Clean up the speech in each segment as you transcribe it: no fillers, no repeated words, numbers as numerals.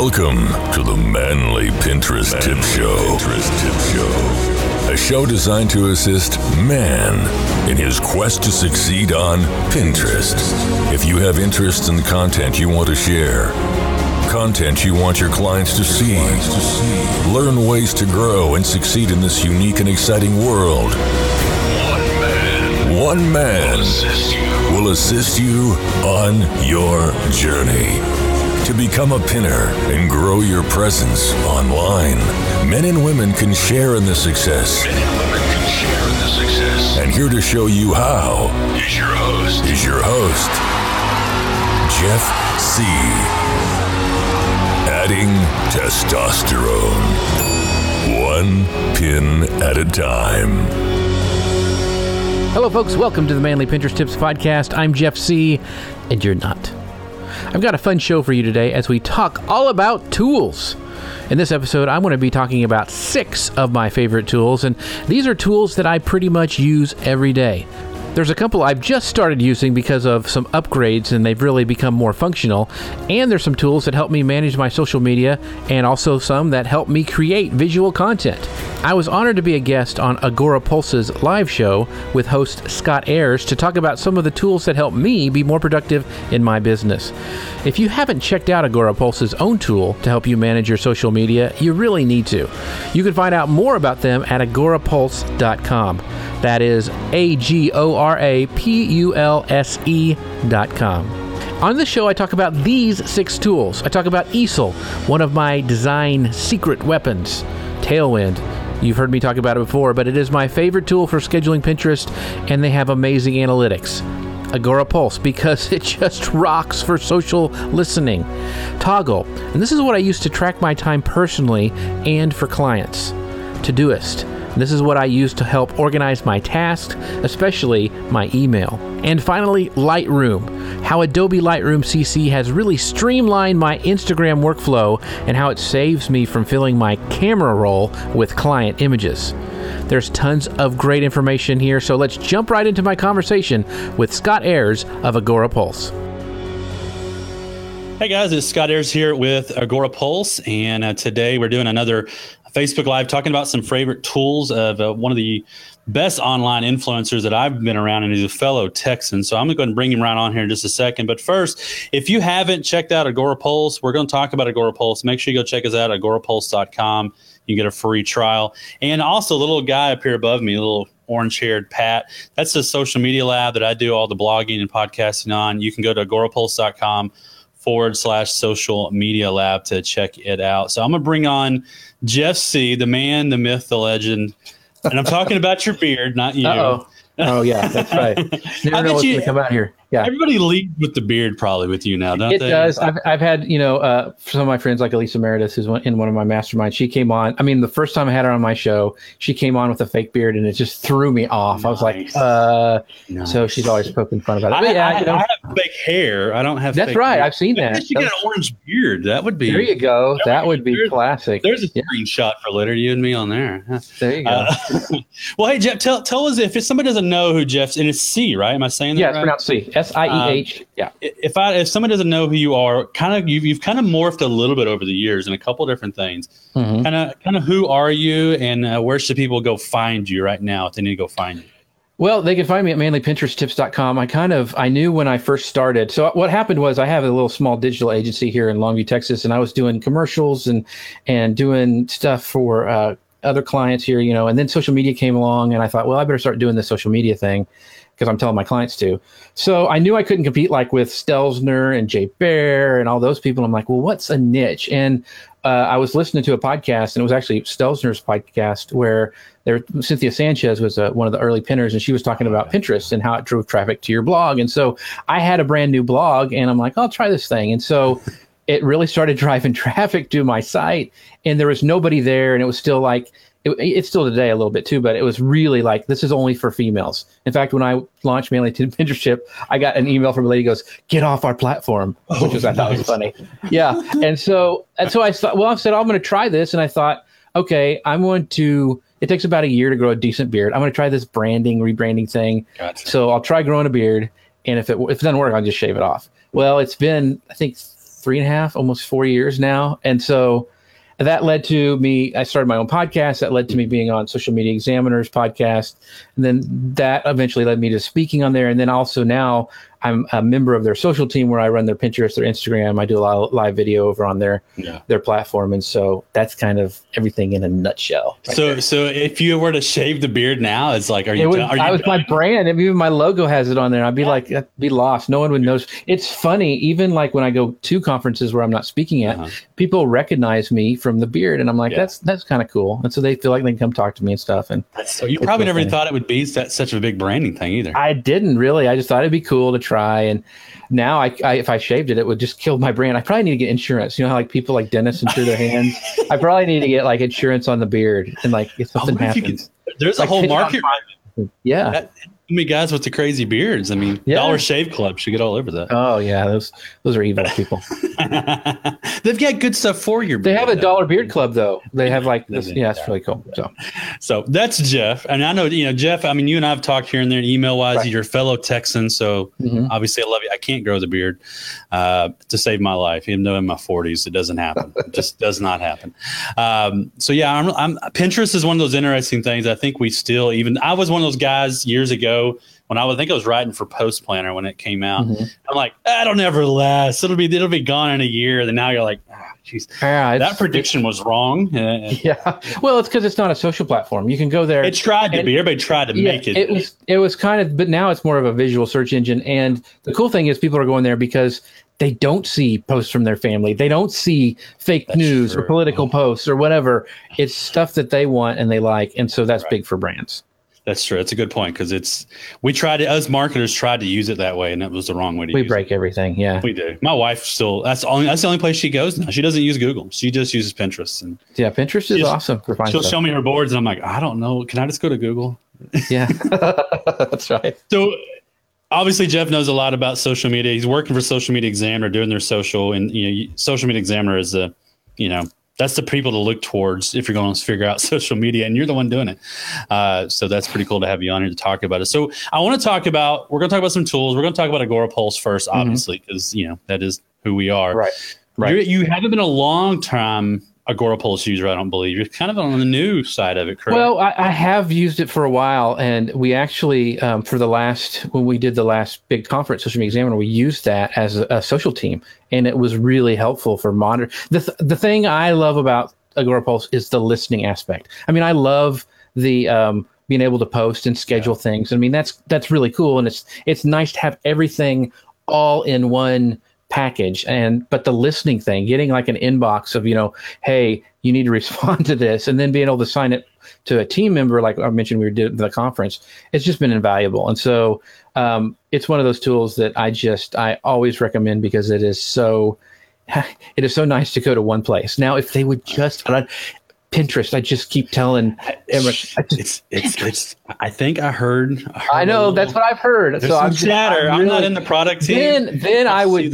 Welcome to the Manly Pinterest Tip Show. A show designed to assist man in his quest to succeed on Pinterest. If you have interest in the content you want to share, content you want your clients to see, learn ways to grow and succeed in this unique and exciting world, one man will assist you on your journey to become a pinner and grow your presence online. Men and women can share in the success. And here to show you how is your host, Jeff C. Adding testosterone, one pin at a time. Hello, folks. Welcome to the Manly Pinterest Tips Podcast. I'm Jeff C., and you're not. I've got a fun show for you today as we talk all about tools. In this episode, I'm going to be talking about 6 of my favorite tools, and these are tools that I pretty much use every day. There's a couple I've just started using because of some upgrades, and they've really become more functional. And there's some tools that help me manage my social media, and also some that help me create visual content. I was honored to be a guest on Agorapulse's live show with host Scott Ayers to talk about some of the tools that help me be more productive in my business. If you haven't checked out Agorapulse's own tool to help you manage your social media, you really need to. You can find out more about them at agorapulse.com. That is agorapulse.com. On this show, I talk about these 6 tools. I talk about Easel, one of my design secret weapons. Tailwind. You've heard me talk about it before, but it is my favorite tool for scheduling Pinterest, and they have amazing analytics. Agorapulse, because it just rocks for social listening. Toggl, and this is what I use to track my time personally and for clients. Todoist. This is what I use to help organize my tasks, especially my email. And finally, Lightroom. How Adobe Lightroom CC has really streamlined my Instagram workflow and how it saves me from filling my camera roll with client images. There's tons of great information here, so let's jump right into my conversation with Scott Ayers of Agorapulse. Hey guys, it's Scott Ayers here with Agorapulse, and today we're doing another Facebook Live talking about some favorite tools of one of the best online influencers that I've been around, and he's a fellow Texan. So I'm going to go and bring him right on here in just a second. But first, if you haven't checked out Agorapulse, we're going to talk about Agorapulse. Make sure you go check us out at agorapulse.com. You can get a free trial. And also, the little guy up here above me, a little orange-haired Pat, that's the social media lab that I do all the blogging and podcasting on. You can go to agorapulse.com/social media lab to check it out. So I'm going to bring on Jeff C., the man, the myth, the legend. And I'm talking about your beard, not you. Uh-oh. Oh, yeah, that's right. Never know what's going to come out here. Yeah. Everybody leads with the beard probably with you now, don't they? It does. I've had, some of my friends like Elisa Meredith, who's in one of my masterminds. She came on. I mean, the first time I had her on my show, she came on with a fake beard, and it just threw me off. Nice. I was like, nice. So she's always poking fun about it. I have fake hair. I don't have That's fake right. beard. I've seen that. I guess you get an orange beard. That would be. There you go. That would be classic. There's a screenshot for later, you and me on there. There you go. Well, hey, Jeff, tell us if somebody doesn't know who Jeff's, and it's C, right? Am I saying that right? Yeah, it's pronounced C. S-I-E-H. Yeah. If someone doesn't know who you are, you've kind of morphed a little bit over the years in a couple different things. Mm-hmm. Kind of who are you, and where should people go find you right now if they need to go find you? Well, they can find me at manlypinteresttips.com. I knew when I first started. So what happened was I have a little small digital agency here in Longview, Texas, and I was doing commercials and doing stuff for other clients here, and then social media came along, and I thought, well, I better start doing this social media thing, because I'm telling my clients to. So I knew I couldn't compete like with Stelzner and Jay Baer and all those people. I'm like, well, what's a niche? And I was listening to a podcast, and it was actually Stelzner's podcast where Cynthia Sanchez was one of the early pinners, and she was talking about Pinterest and how it drove traffic to your blog. And so I had a brand new blog, and I'm like, I'll try this thing. And so it really started driving traffic to my site, and there was nobody there, and it was still like, it's still today a little bit too, but it was really like, this is only for females. In fact, when I launched Manly Pinterest, I got an email from a lady who goes, "Get off our platform," which I thought was funny. Yeah. And so I thought, well, I said, I'm going to try this. And I thought, okay, it takes about a year to grow a decent beard. I'm going to try this rebranding thing. Gotcha. So I'll try growing a beard. And if it doesn't work, I'll just shave it off. Well, it's been, I think, 3.5, almost 4 years now. And so that led to me, I started my own podcast. That led to me being on Social Media Examiner's podcast. And then that eventually led me to speaking on there. And then also now I'm a member of their social team where I run their Pinterest, their Instagram. I do a lot of live video over on their platform. And so that's kind of everything in a nutshell. So if you were to shave the beard now, it's like, are you done? I was my brand. I mean, even my logo has it on there. I'd be like, I'd be lost. No one would notice. It's funny. Even like when I go to conferences where I'm not speaking at, people recognize me from the beard. And I'm like, that's kind of cool. And so they feel like they can come talk to me and stuff. And so you probably never thought it would be such a big branding thing either. I didn't really. I just thought it'd be cool to try. And now I if I shaved it, it would just kill my brand. I probably need to get insurance. You know how like people like dentists insure their hands? I probably need to get like insurance on the beard. And like if something happens. There's a whole market. Yeah. I mean, guys with the crazy beards. I mean, Dollar Shave Club should get all over that. Oh yeah, those are evil people. They've got good stuff for your beard. They have a Dollar Beard Club though. They have like this. Yeah, it's really cool. So that's Jeff, and I know Jeff. I mean, you and I have talked here and there, email wise. Right. You're a fellow Texan, so obviously I love you. I can't grow the beard to save my life, even though in my 40s it doesn't happen. It just does not happen. So yeah, I'm Pinterest is one of those interesting things. I think we still I was one of those guys years ago. When I think I was writing for Post Planner when it came out, I'm like, that'll never last. It'll be gone in a year. Then now you're like, geez, that prediction was wrong. Yeah. Well, it's because it's not a social platform. You can go there. It tried to be. Everybody tried to make it. It was kind of, but now it's more of a visual search engine. And the cool thing is people are going there because they don't see posts from their family. They don't see fake news or political posts or whatever. It's stuff that they want and they like. And so that's big for brands. That's true. That's a good point because us marketers tried to use it that way, and it was the wrong way to use it. We break everything. Yeah, we do. My wife that's the only place she goes now. She doesn't use Google. She just uses Pinterest. And Pinterest is awesome for finding stuff. She'll show me her boards, and I'm like, I don't know. Can I just go to Google? Yeah, that's right. So obviously, Jeff knows a lot about social media. He's working for Social Media Examiner, doing their social, and Social Media Examiner is that's the people to look towards if you're going to figure out social media, and you're the one doing it. So that's pretty cool to have you on here to talk about it. So we're going to talk about some tools. We're going to talk about Agorapulse first, obviously, because that is who we are. Right. You haven't been a long time Agorapulse user, I don't believe. You're kind of on the new side of it, correct? Well, I have used it for a while, and we actually, when we did the last big conference, Social Media Examiner, we used that as a social team, and it was really helpful for monitoring. The thing I love about Agorapulse is the listening aspect. I mean, I love the being able to post and schedule things. I mean, that's really cool, and it's nice to have everything all in one package. But the listening thing, getting like an inbox of, hey, you need to respond to this, and then being able to sign it to a team member, like I mentioned, we did the conference, it's just been invaluable. And so it's one of those tools that I always recommend because it is so nice to go to one place. Now, if they would just Pinterest, I just keep telling everyone. I think I heard. I know that's what I've heard. There's some chatter. I'm not in the product team. Then I would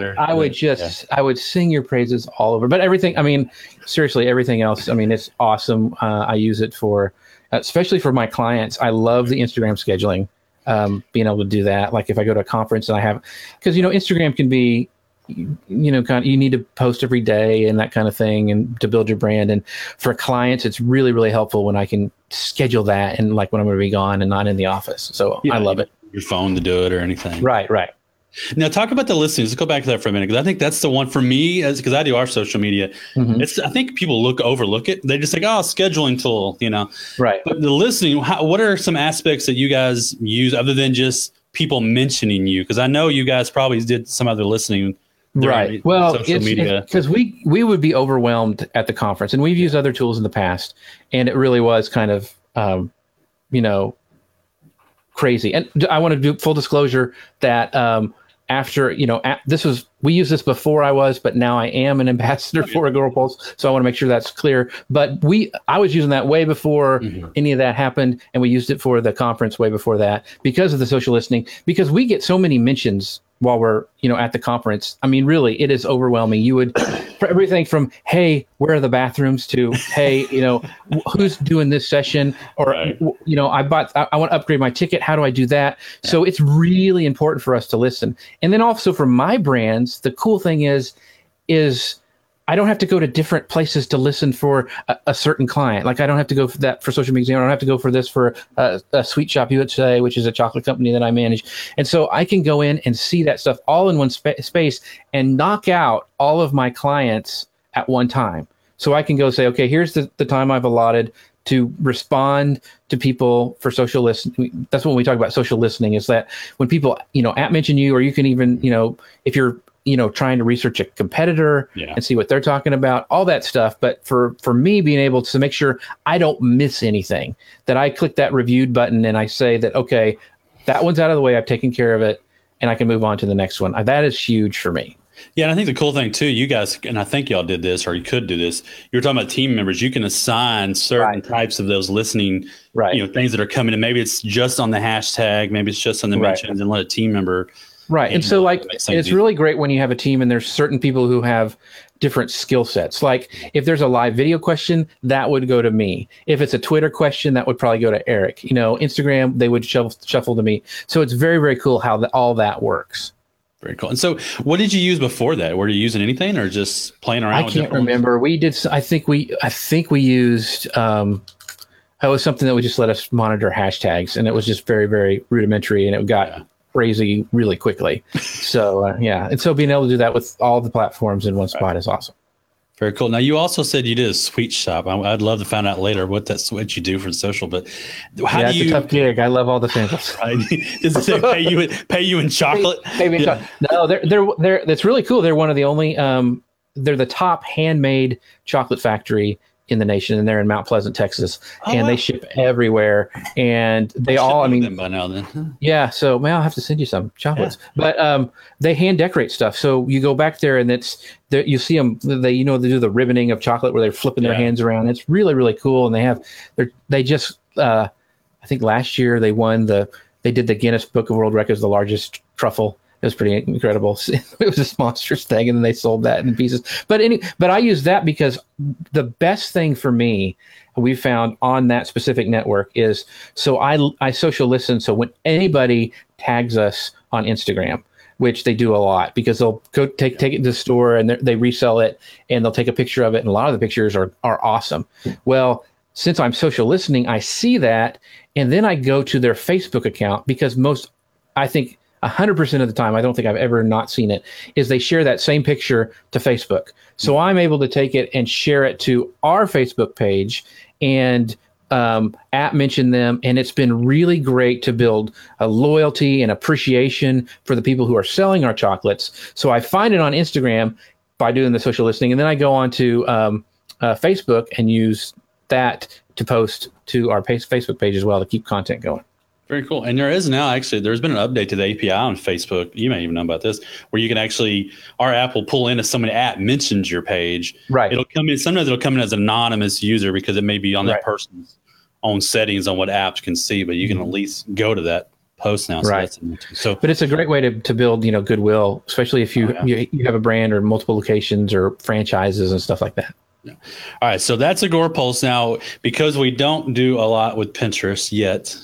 I would sing your praises all over. But everything, I mean, seriously, everything else. I mean, it's awesome. I use it especially for my clients. I love the Instagram scheduling. Being able to do that, like if I go to a conference and because Instagram can be, you need to post every day and that kind of thing, and to build your brand. And for clients, it's really, really helpful when I can schedule that and like when I'm going to be gone and not in the office. So I love it. Your phone to do it or anything. Right. Now talk about the listings. Let's go back to that for a minute, because I think that's the one for me, because I do our social media. I think people overlook it. They just think, scheduling tool, Right. But the listening, what are some aspects that you guys use other than just people mentioning you? Because I know you guys probably did some other listening. Right. Well, because we would be overwhelmed at the conference, and we've used other tools in the past, and it really was kind of, crazy. And I want to do full disclosure that after, we used this before I was, but now I am an ambassador for Agorapulse. So I want to make sure that's clear. But I was using that way before any of that happened. And we used it for the conference way before that because of the social listening, because we get so many mentions while we're, at the conference. I mean, really, it is overwhelming. You would, for everything from, hey, where are the bathrooms, to, hey, who's doing this session, or, I want to upgrade my ticket. How do I do that? Yeah. So it's really important for us to listen. And then also for my brands, the cool thing is is I don't have to go to different places to listen for a certain client. Like I don't have to go for that for Social Media Examiner. I don't have to go for this for a Sweet Shop USA, which is a chocolate company that I manage. And so I can go in and see that stuff all in one space and knock out all of my clients at one time. So I can go say, okay, here's the time I've allotted to respond to people for social listening. That's when we talk about social listening, is that when people, mention you, or you can even, if you're, trying to research a competitor and see what they're talking about, all that stuff. But for me, being able to make sure I don't miss anything, that I click that reviewed button and I say that, okay, that one's out of the way, I've taken care of it, and I can move on to the next one. That is huge for me. Yeah, and I think the cool thing too, you guys, and I think y'all did this, or you could do this. You were talking about team members. You can assign certain types of those listening, things that are coming, and maybe it's just on the hashtag, maybe it's just on the mentions, and let a team member. Right, and so it's really great when you have a team and there's certain people who have different skill sets. Like if there's a live video question, that would go to me. If it's a Twitter question, that would probably go to Eric. Instagram, they would shuffle to me. So it's very, very cool how all that works. Very cool. And so what did you use before that? Were you using anything or just playing around? I can't remember. We did. I think we used, it was something that would just let us monitor hashtags, and it was just very, very rudimentary, and it got crazy really quickly. So, And so being able to do that with all the platforms in one spot is awesome. Very cool. Now, you also said you did a Sweet Shop. I'd love to find out later what you do for social, but how do you? It's a tough gig. I love all the samples. Does it say pay you in chocolate? No, they're that's really cool. They're one of the only, they're the top handmade chocolate factory in the nation, and they're in Mount Pleasant, Texas, they ship everywhere. And they all, them by now then. Huh? Yeah. So, I'll have to send you some chocolates, but they hand decorate stuff. So you go back there, and you see them. They do the ribboning of chocolate where they're flipping their hands around. It's really, really cool. And they just I think last year they did the Guinness Book of World Records, the largest truffle. It was pretty incredible. It was this monstrous thing, and then they sold that in pieces. But I use that because the best thing for me, we found on that specific network, is so I social listen. So when anybody tags us on Instagram, which they do a lot, because they'll go take it to the store and they resell it, and they'll take a picture of it, and a lot of the pictures are awesome. Well, since I'm social listening, I see that, and then I go to their Facebook account, because I think 100% of the time, I don't think I've ever not seen it, is they share that same picture to Facebook. So I'm able to take it and share it to our Facebook page and mention them. And it's been really great to build a loyalty and appreciation for the people who are selling our chocolates. So I find it on Instagram by doing the social listening, and then I go on to Facebook and use that to post to our Facebook page as well to keep content going. Very cool. And there's been an update to the API on Facebook. You may even know about this, where you can our app will pull in if somebody mentions your page. Right. Sometimes it'll come in as an anonymous user, because it may be on that person's own settings on what apps can see, but you can at least go to that post now. So but it's a great way to build, goodwill, especially if you have a brand or multiple locations or franchises and stuff like that. Yeah. All right. So that's Agorapulse. Now, because we don't do a lot with Pinterest yet.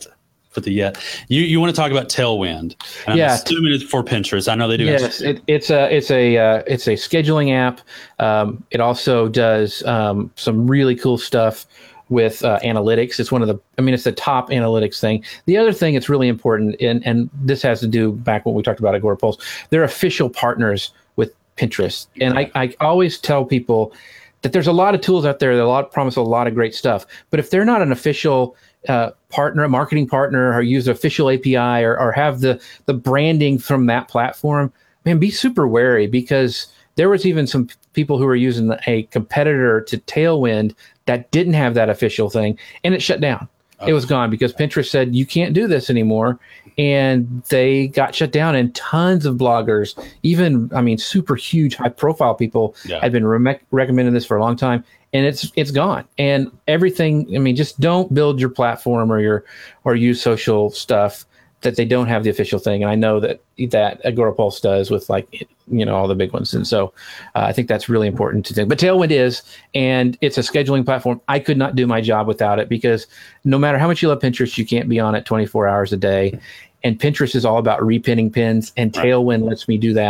You want to talk about Tailwind? And I'm assuming it's for Pinterest. I know they do. Yes, it's a scheduling app. It also does some really cool stuff with analytics. It's it's the top analytics thing. The other thing that's really important, and this has to do back when we talked about Agorapulse, they're official partners with Pinterest. And I always tell people that there's a lot of tools out there that promise a lot of great stuff, but if they're not an official partner, a marketing partner, or use an official API or have the branding from that platform, man, be super wary, because there was even some people who were using a competitor to Tailwind that didn't have that official thing, and it shut down. It was gone because Pinterest said, you can't do this anymore. And they got shut down, and tons of bloggers, even, super huge, high profile people had been recommending this for a long time, and it's gone. And everything, just don't build your platform or use social stuff that they don't have the official thing. And I know that Agorapulse does with all the big ones. And so I think that's really important to do. But Tailwind is, and it's a scheduling platform. I could not do my job without it, because no matter how much you love Pinterest, you can't be on it 24 hours a day. And Pinterest is all about repinning pins, and Tailwind lets me do that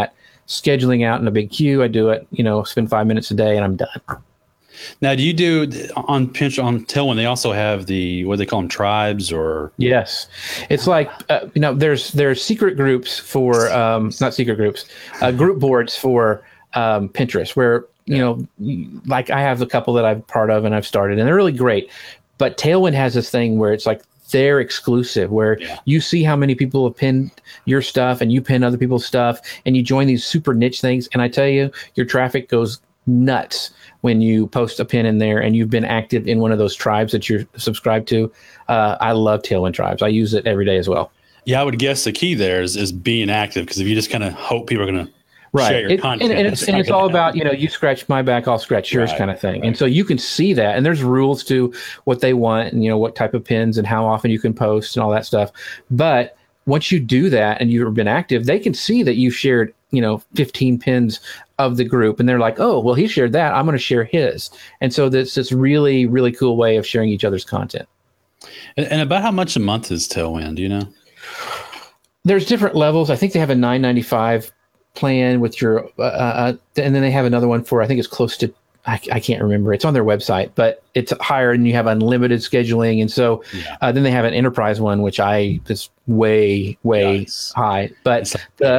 scheduling out in a big queue. I do it, spend 5 minutes a day and I'm done. Now, do you do on Tailwind? They also have what do they call them, tribes or? Yes, it's like there's secret groups for not secret groups, group boards for Pinterest where like I have a couple that I'm part of and I've started and they're really great. But Tailwind has this thing where it's like they're exclusive, where you see how many people have pinned your stuff and you pin other people's stuff and you join these super niche things. And I tell you, your traffic goes nuts when you post a pin in there and you've been active in one of those tribes that you're subscribed to. I love Tailwind tribes. I use it every day as well. Yeah, I would guess the key there is being active, because if you just kind of hope people are going to share your content. And it's all about, you scratch my back, I'll scratch yours kind of thing. Right. And so you can see that. And there's rules to what they want and, what type of pins and how often you can post and all that stuff. But once you do that and you've been active, they can see that you've shared 15 pins of the group, and they're like, oh, well, he shared that, I'm going to share his. And so that's this really, really cool way of sharing each other's content. And about how much a month is Tailwind, do you know? There's different levels. I think they have a $9.95 plan with your, and then they have another one for, I think it's close to, I can't remember. It's on their website, but it's higher and you have unlimited scheduling. And so then they have an enterprise one, which is way high. But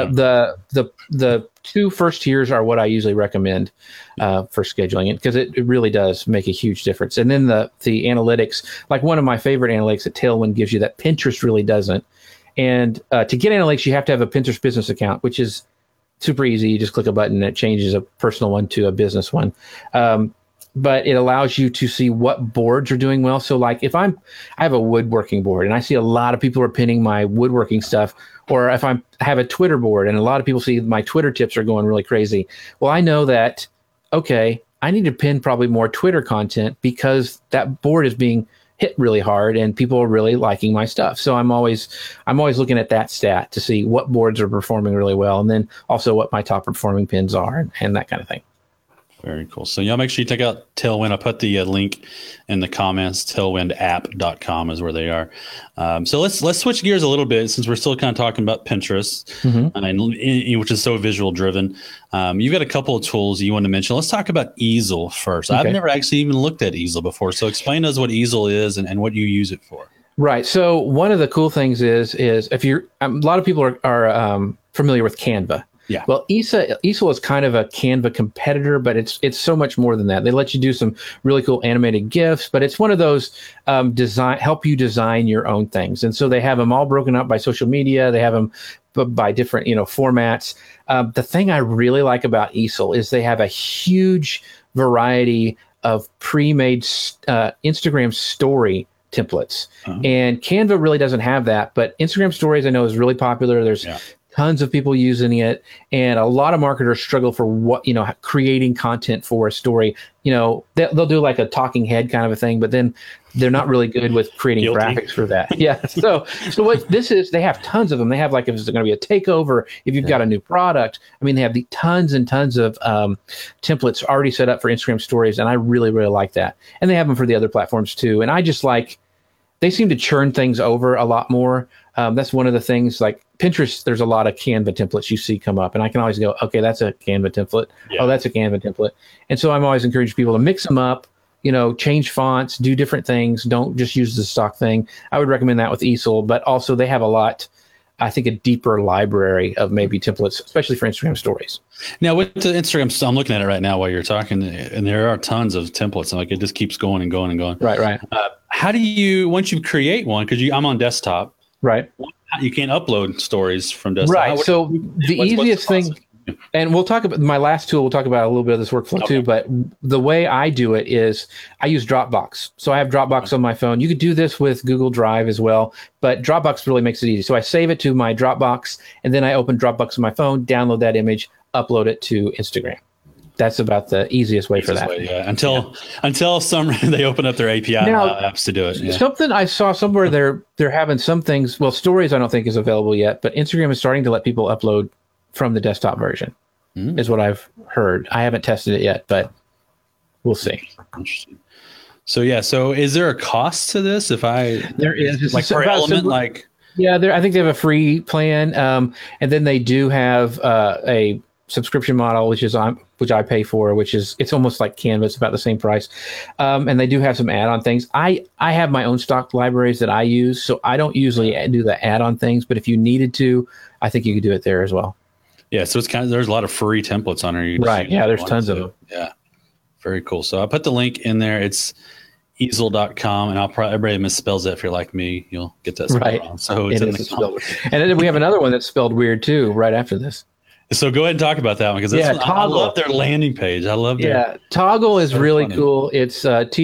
the two first tiers are what I usually recommend for scheduling it, because it really does make a huge difference. And then the analytics, like one of my favorite analytics that Tailwind gives you that Pinterest really doesn't. And to get analytics, you have to have a Pinterest business account, which is super easy. You just click a button and it changes a personal one to a business one. But it allows you to see what boards are doing well. So like if I have a woodworking board and I see a lot of people are pinning my woodworking stuff, or if I have a Twitter board and a lot of people see my Twitter tips are going really crazy. Well, I know that, okay, I need to pin probably more Twitter content because that board is being hit really hard and people are really liking my stuff. So I'm always looking at that stat to see what boards are performing really well, and then also what my top performing pins are and that kind of thing. Very cool. So y'all make sure you check out Tailwind. I'll put the link in the comments. Tailwindapp.com is where they are. So let's switch gears a little bit, since we're still kind of talking about Pinterest, which is so visual driven. You've got a couple of tools you want to mention. Let's talk about Easel first. Okay. I've never actually even looked at Easel before. So explain to us what Easel is and what you use it for. Right. So one of the cool things is if you're a lot of people are familiar with Canva. Yeah. Well, Easel is kind of a Canva competitor, but it's so much more than that. They let you do some really cool animated GIFs, but it's one of those help you design your own things. And so they have them all broken up by social media. They have them by different formats. The thing I really like about Easel is they have a huge variety of pre-made Instagram story templates. And Canva really doesn't have that, but Instagram stories I know is really popular. There's tons of people using it, and a lot of marketers struggle for creating content for a story. They'll do like a talking head kind of a thing, but then they're not really good with creating graphics for that. Yeah. So what this is, they have tons of them. They have like, if it's going to be a takeover, if you've got a new product, I mean, they have tons and tons of templates already set up for Instagram stories. And I really, really like that. And they have them for the other platforms too. And I just they seem to churn things over a lot more. That's one of the things, like Pinterest, there's a lot of Canva templates you see come up, and I can always go, okay, that's a Canva template. Yeah. Oh, that's a Canva template. And so I'm always encouraging people to mix them up, change fonts, do different things. Don't just use the stock thing. I would recommend that with Easel, but also they have a deeper library of maybe templates, especially for Instagram stories. Now with the Instagram, I'm looking at it right now while you're talking, and there are tons of templates, and it just keeps going and going and going. Right. How do you, once you create one, because I'm on desktop, right? You can't upload stories from desktop. Right. So the easiest thing, and we'll talk about my last tool. We'll talk about a little bit of this workflow too. But the way I do it is I use Dropbox. So I have Dropbox on my phone. You could do this with Google Drive as well, but Dropbox really makes it easy. So I save it to my Dropbox, and then I open Dropbox on my phone, download that image, upload it to Instagram. That's about the easiest way for that. Until they open up their API apps to do it. Yeah. Something I saw somewhere they're having some things. Well, Stories I don't think is available yet, but Instagram is starting to let people upload from the desktop version. Is what I've heard. I haven't tested it yet, but we'll see. Interesting. So is there a cost to this? There is, like per element, I think they have a free plan, and then they do have a subscription model, which I pay for, it's almost like Canva. It's about the same price. And they do have some add-on things. I have my own stock libraries that I use, so I don't usually do the add-on things, but if you needed to, I think you could do it there as well. Yeah. So there's a lot of free templates on there. Right. Yeah. There's tons of them. Yeah. Very cool. So I put the link in there. It's easel.com, and everybody misspells it. If you're like me, you'll get that right wrong. So it's in the comments. And then we have another one that's spelled weird too, right after this. So go ahead and talk about that one, because I love their landing page. I love Toggl is really cool. It's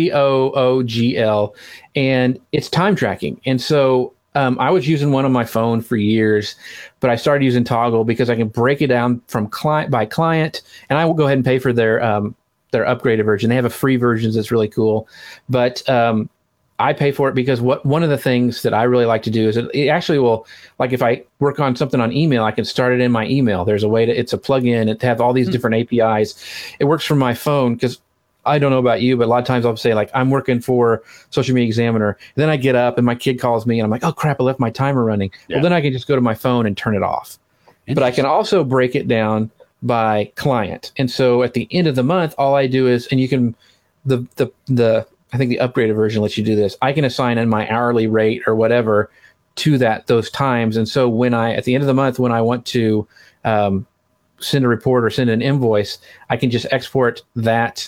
TOOGL, and it's time tracking. And so I was using one on my phone for years, but I started using Toggl because I can break it down from client by client, and I will go ahead and pay for their upgraded version. They have a free version that's really cool, but I pay for it because one of the things that I really like to do is it actually will, like if I work on something on email, I can start it in my email. There's a way it's a plugin. It has all these different APIs. It works from my phone because I don't know about you, but a lot of times I'll say like, I'm working for Social Media Examiner. And then I get up and my kid calls me and I'm like, oh crap, I left my timer running. Yeah. Well, then I can just go to my phone and turn it off. But I can also break it down by client. And so at the end of the month, all I do is, and you can, I think the upgraded version lets you do this. I can assign in my hourly rate or whatever to those times. And so at the end of the month, when I want to send a report or send an invoice, I can just export that,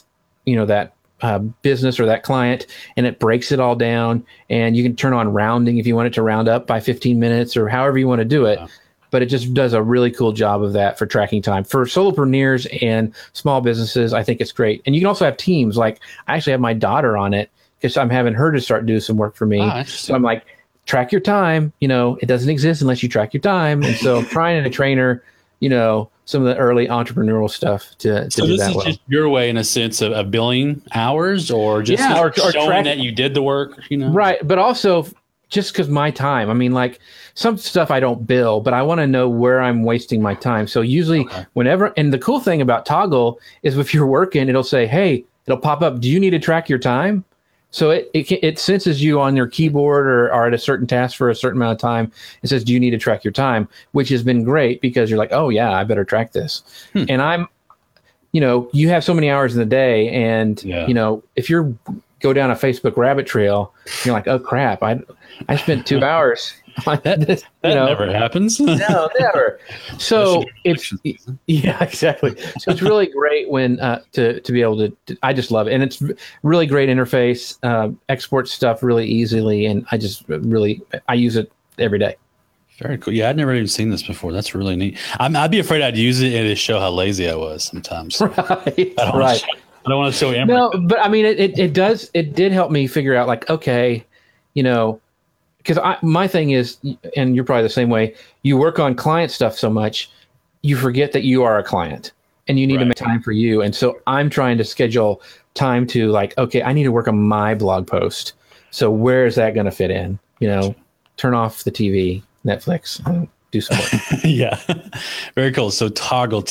business or that client, and it breaks it all down. And you can turn on rounding if you want it to round up by 15 minutes or however you want to do it. Wow. But it just does a really cool job of that for tracking time. For solopreneurs and small businesses, I think it's great. And you can also have teams. Like I actually have my daughter on it because I'm having her to start doing some work for me. So I'm like, track your time. It doesn't exist unless you track your time. And so I'm trying to train her, some of the early entrepreneurial stuff to do that well. So this is just your way, in a sense, of billing hours, or just or showing that you did the work, Right. But also just because my time, I mean, like some stuff I don't bill, but I want to know where I'm wasting my time. So usually whenever, and the cool thing about Toggl is if you're working, it'll say, hey, it'll pop up, do you need to track your time? So it senses you on your keyboard or at a certain task for a certain amount of time. It says, do you need to track your time? Which has been great because you're like, oh yeah, I better track this. And you have so many hours in the day, and if you're go down a Facebook rabbit trail, you're like, oh crap, I spent 2 hours on this. That never happens. No, never. So exactly. So it's really great when to be able to. I just love it, and it's really great interface. Export stuff really easily, and I use it every day. Very cool. Yeah, I'd never even seen this before. That's really neat. I'd be afraid I'd use it and it'd show how lazy I was sometimes. Right. I don't want to show Amber. No, but I mean, it did help me figure out like, okay, because my thing is, and you're probably the same way, you work on client stuff so much, you forget that you are a client and you need to make time for you. And so I'm trying to schedule time to like, okay, I need to work on my blog post. So where is that going to fit in? Turn off the TV, Netflix, and do some work. Yeah. Very cool. So Toggl,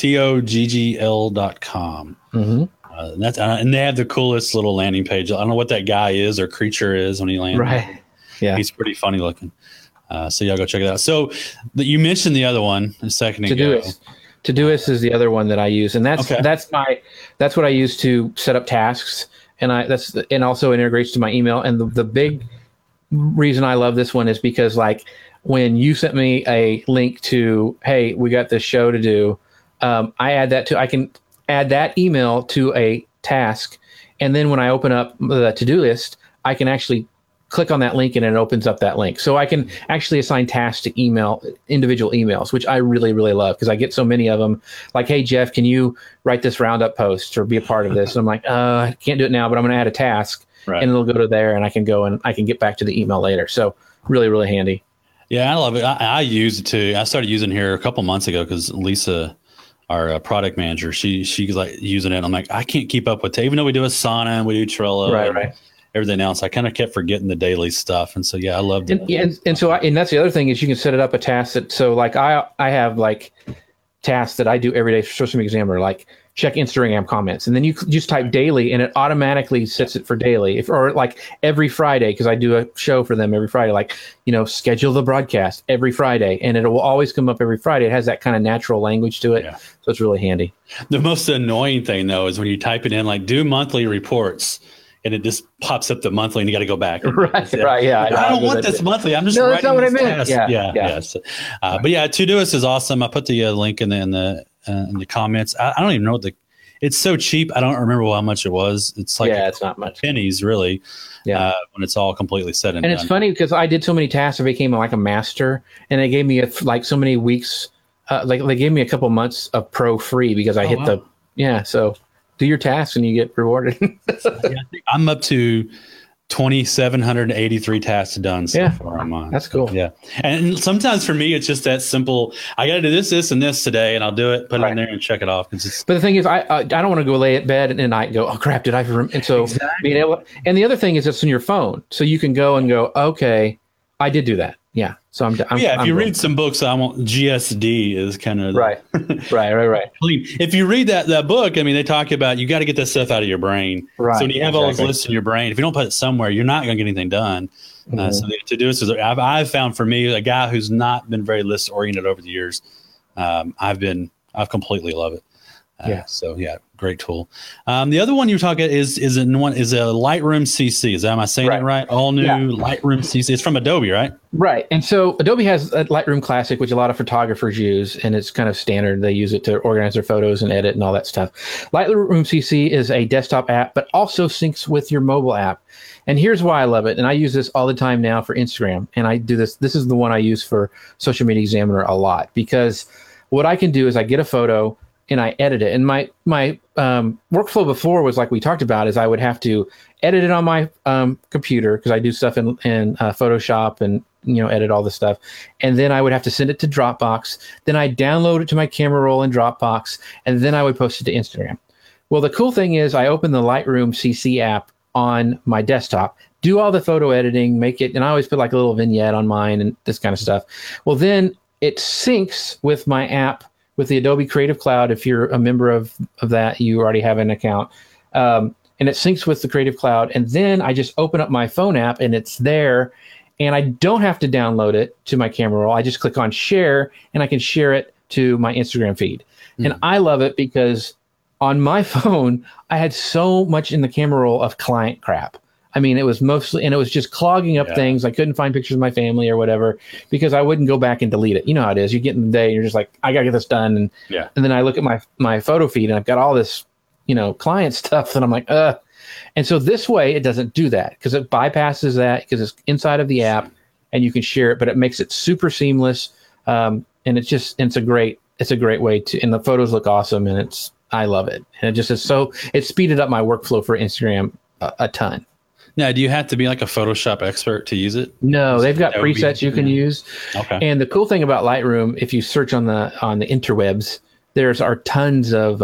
TOGGL.com. Mm-hmm. And they have the coolest little landing page. I don't know what that guy is or creature is when he lands. Right. Yeah. He's pretty funny looking. So y'all go check it out. So you mentioned the other one a second ago. Todoist is the other one that I use, and that's what I use to set up tasks, and also integrates to my email. And the big reason I love this one is because like when you sent me a link to, hey, we got this show to do, I can add that email to a task, and then when I open up the to-do list, I can actually click on that link and it opens up that link. So I can actually assign tasks to individual emails, which I really, really love because I get so many of them. Like, hey, Jeff, can you write this roundup post or be a part of this? And I'm like, I can't do it now, but I'm going to add a task, and it'll go to there, and I can go and I can get back to the email later. So really, really handy. Yeah, I love it. I use it too. I started using it here a couple months ago because Lisa, our product manager, she's like using it. I'm like, I can't keep up with it. Even though we do Asana and we do Trello, right. Everything else, I kind of kept forgetting the daily stuff. And so, yeah, I loved it. And so that's the other thing is you can set it up a task that, so like I have like tasks that I do every day for Social Media Examiner, like check Instagram comments, and then you just type daily, and it automatically sets it for daily, or like every Friday, because I do a show for them every Friday, like, schedule the broadcast every Friday, and it will always come up every Friday. It has that kind of natural language to it, so it's really handy. The most annoying thing though is when you type it in like do monthly reports, and it just pops up the monthly, and you got to go back. Right, yeah. I don't want this monthly. I'm just no, writing that's not what I this meant. task. Yeah. So, but yeah, Todoist is awesome. I put the link in the comments. I don't even know it's so cheap. I don't remember how much it was. It's like it's not much. Pennies really. Yeah. When it's all completely set and done. It's funny because I did so many tasks, I became like a master, and they gave me so many weeks. Like they gave me a couple months of pro free because I hit so do your tasks and you get rewarded. I'm up to 2,783 tasks done so far on mine. That's cool. Yeah. And sometimes for me, it's just that simple. I got to do this, and this today, and I'll do it, put it in there and check it off. But the thing is, I don't want to go lay at bed at night and go, oh crap, did I? And so, and the other thing is it's on your phone. So you can go, okay, I did do that. Yeah. So if you read some books, GSD is kind of right. If you read that book, I mean, they talk about you got to get this stuff out of your brain. Right. So when you have all those lists in your brain, if you don't put it somewhere, you're not going to get anything done. So Todoist is I've found for me, a guy who's not been very list oriented over the years, I've completely love it. So great tool. The other one you were talking is a Lightroom CC. Am I saying that right? All new Lightroom CC. It's from Adobe, right? Right. And so Adobe has a Lightroom Classic, which a lot of photographers use, and it's kind of standard. They use it to organize their photos and edit and all that stuff. Lightroom CC is a desktop app, but also syncs with your mobile app. And here's why I love it. And I use this all the time now for Instagram. And I do this. This is the one I use for Social Media Examiner a lot, because what I can do is I get a photo and I edit it. And my workflow before was like we talked about, is I would have to edit it on my computer, because I do stuff in Photoshop and edit all this stuff. And then I would have to send it to Dropbox. Then I download it to my camera roll in Dropbox, and then I would post it to Instagram. Well, the cool thing is I open the Lightroom CC app on my desktop, do all the photo editing, make it, and I always put like a little vignette on mine and this kind of stuff. Well, then it syncs with my app, with the Adobe Creative Cloud. If you're a member of that, you already have an account. And it syncs with the Creative Cloud. And then I just open up my phone app and it's there. And I don't have to download it to my camera roll. I just click on share and I can share it to my Instagram feed. And I love it because on my phone, I had so much in the camera roll of client crap. I mean, it was mostly, and it was just clogging up things. I couldn't find pictures of my family or whatever, because I wouldn't go back and delete it. You know how it is. You get in the day and you're just like, I got to get this done. And then I look at my photo feed and I've got all this, client stuff that I'm like, And so this way it doesn't do that, because it bypasses that, because it's inside of the app and you can share it, but it makes it super seamless. And it's a great way to, and the photos look awesome, and I love it. And it just is it speeded up my workflow for Instagram a ton. Now, do you have to be like a Photoshop expert to use it? No, they've got presets you can use. Okay. And the cool thing about Lightroom, if you search on the interwebs, are tons of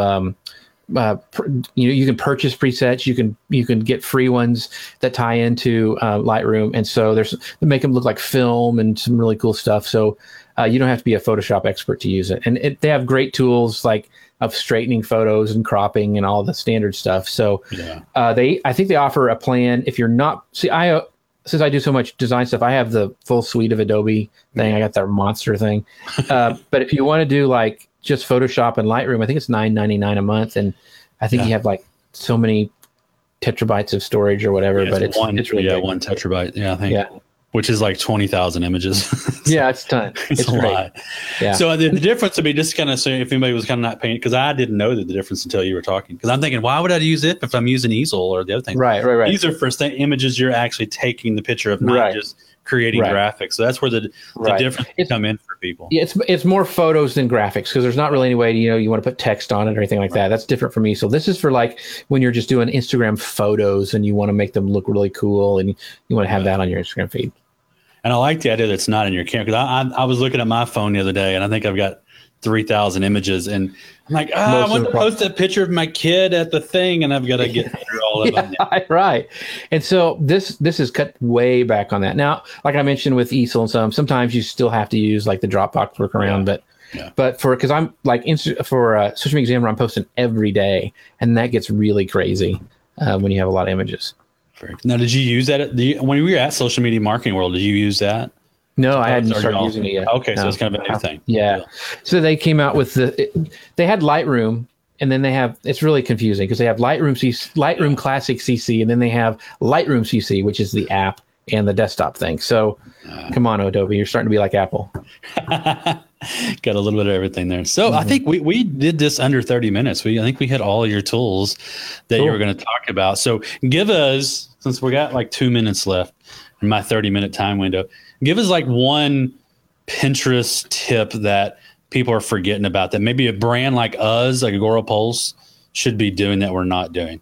you can purchase presets. You can get free ones that tie into Lightroom, and so they make them look like film and some really cool stuff. So you don't have to be a Photoshop expert to use it. And they have great tools like of straightening photos and cropping and all the standard stuff. So I think they offer a plan. If you're not, since I do so much design stuff, I have the full suite of Adobe thing. I got their monster thing. But if you want to do like just Photoshop and Lightroom, I think it's $9.99 a month. And I think you have like so many tetrabytes of storage or whatever, but it's really big. 1 terabyte. Yeah, I think. Which is like 20,000 images. It's a ton. It's a great. lot. Yeah. So the difference would be just kind of saying, if anybody was kind of not paying, because I didn't know the difference until you were talking. Because I'm thinking, why would I use it if I'm using easel or the other thing? Right. These are for images you're actually taking the picture of, not just creating graphics. So that's where the difference come in for people. Yeah, it's more photos than graphics, because there's not really any way to, you want to put text on it or anything like that. That's different for me. So this is for like when you're just doing Instagram photos and you want to make them look really cool and you want to have that on your Instagram feed. And I like the idea that it's not in your camera, because I was looking at my phone the other day and I think I've got 3,000 images, and I'm like, I want to post a picture of my kid at the thing, and I've got to get through all of them. Right. And so this is cut way back on that. Now, like I mentioned with easel and sometimes you still have to use like the Dropbox workaround, but Yeah. But because I'm like for Social Media Examiner, I'm posting every day, and that gets really crazy when you have a lot of images. Now, did you use that when we were at Social Media Marketing World? Did you use that? No, I hadn't started using it yet. Okay, no. So it's kind of a new thing. Yeah. So they came out with they had Lightroom, and then they have, it's really confusing because they have Lightroom Classic CC, and then they have Lightroom CC, which is the app and the desktop thing. So come on, Adobe, you're starting to be like Apple. Got a little bit of everything there. So I think we did this under 30 minutes. I think we hit all of your tools that you were going to talk about. So give us, since we got like 2 minutes left in my 30-minute time window, give us like one Pinterest tip that people are forgetting about that maybe a brand like us, like Agorapulse, should be doing that we're not doing.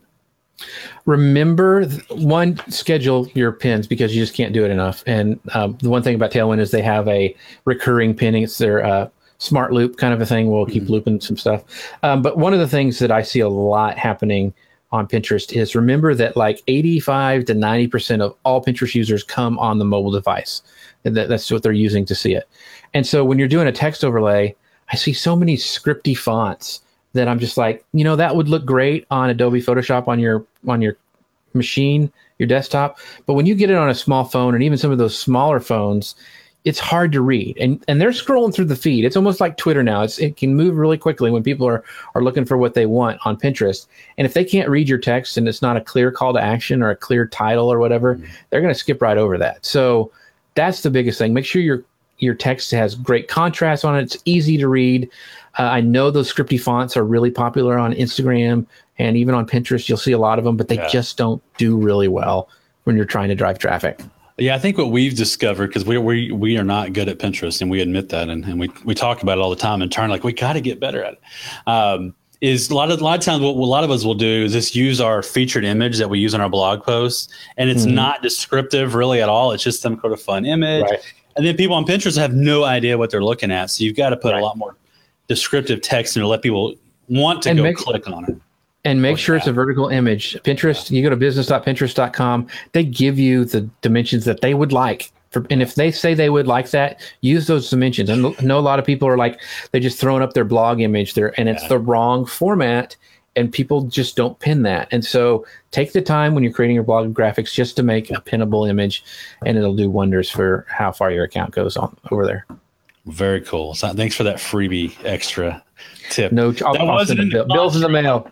Remember, schedule your pins because you just can't do it enough. And the one thing about Tailwind is they have a recurring pinning. It's their smart loop kind of a thing. We'll keep looping some stuff. But one of the things that I see a lot happening on Pinterest is remember that like 85 to 90% of all Pinterest users come on the mobile device. That's what they're using to see it. And so when you're doing a text overlay, I see so many scripty fonts that I'm just like, that would look great on Adobe Photoshop on your machine, your desktop. But when you get it on a small phone, and even some of those smaller phones, it's hard to read. And they're scrolling through the feed. It's almost like Twitter now. It can move really quickly when people are looking for what they want on Pinterest. And if they can't read your text and it's not a clear call to action or a clear title or whatever, they're going to skip right over that. So that's the biggest thing. Make sure your text has great contrast on it. It's easy to read. I know those scripty fonts are really popular on Instagram and even on Pinterest. You'll see a lot of them, but they just don't do really well when you're trying to drive traffic. Yeah, I think what we've discovered, because we are not good at Pinterest, and we admit that, and we talk about it all the time in turn, like we got to get better at it. Is a lot of times what a lot of us will do is just use our featured image that we use on our blog posts, and it's not descriptive really at all. It's just some kind of fun image. Right. And then people on Pinterest have no idea what they're looking at. So you've got to put a lot more descriptive text in to let people want to click on it. And make sure it's a vertical image. Pinterest, you go to business.pinterest.com. They give you the dimensions that they would like. And if they say they would like that, use those dimensions. And I know a lot of people are like, they're just throwing up their blog image there, and it's the wrong format. And people just don't pin that. And so take the time when you're creating your blog graphics just to make a pinnable image, and it'll do wonders for how far your account goes on over there. Very cool. So thanks for that freebie extra tip. No, I'll send the bills in the mail.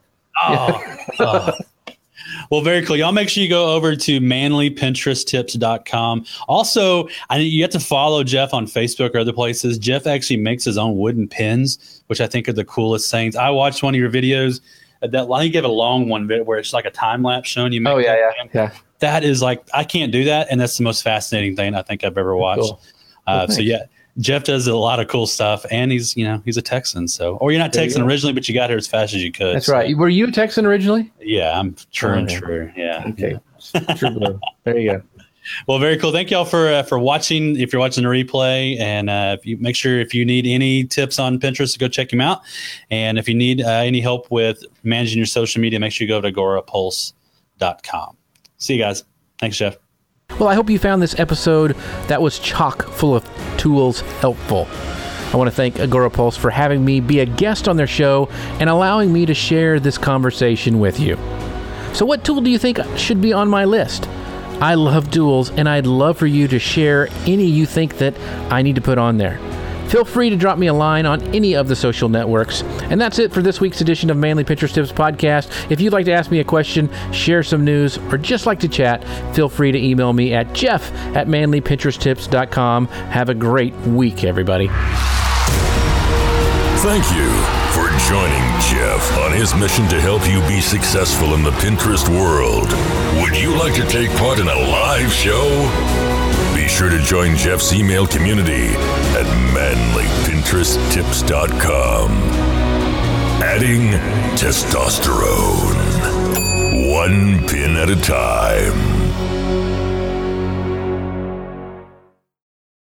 Well, very cool. Y'all make sure you go over to manlypinteresttips.com. Also, you have to follow Jeff on Facebook or other places. Jeff actually makes his own wooden pins, which I think are the coolest things. I watched one of your videos. I think you have a long one where it's like a time lapse showing you. Yeah. That is like, I can't do that, and that's the most fascinating thing I think I've ever watched. Cool. So yeah, Jeff does a lot of cool stuff, and he's a Texan. So, or you're not Texan originally, but you got here as fast as you could. That's right. Were you a Texan originally? Yeah, I'm true and true. Yeah. Okay. True blue. There you go. Well, very cool. Thank y'all for watching. If you're watching the replay, and if you make sure if you need any tips on Pinterest, go check him out. And if you need any help with managing your social media, make sure you go to agorapulse.com. See you guys. Thanks, Jeff. Well, I hope you found this episode that was chock full of tools helpful. I want to thank Agorapulse for having me be a guest on their show and allowing me to share this conversation with you. So what tool do you think should be on my list? I love tools, and I'd love for you to share any you think that I need to put on there. Feel free to drop me a line on any of the social networks. And that's it for this week's edition of Manly Pinterest Tips Podcast. If you'd like to ask me a question, share some news, or just like to chat, feel free to email me at jeff@manlypinteresttips.com. Have a great week, everybody. Thank you for joining Jeff on his mission to help you be successful in the Pinterest world. Would you like to take part in a live show? Be sure to join Jeff's email community at manlypinteresttips.com. Adding testosterone, one pin at a time.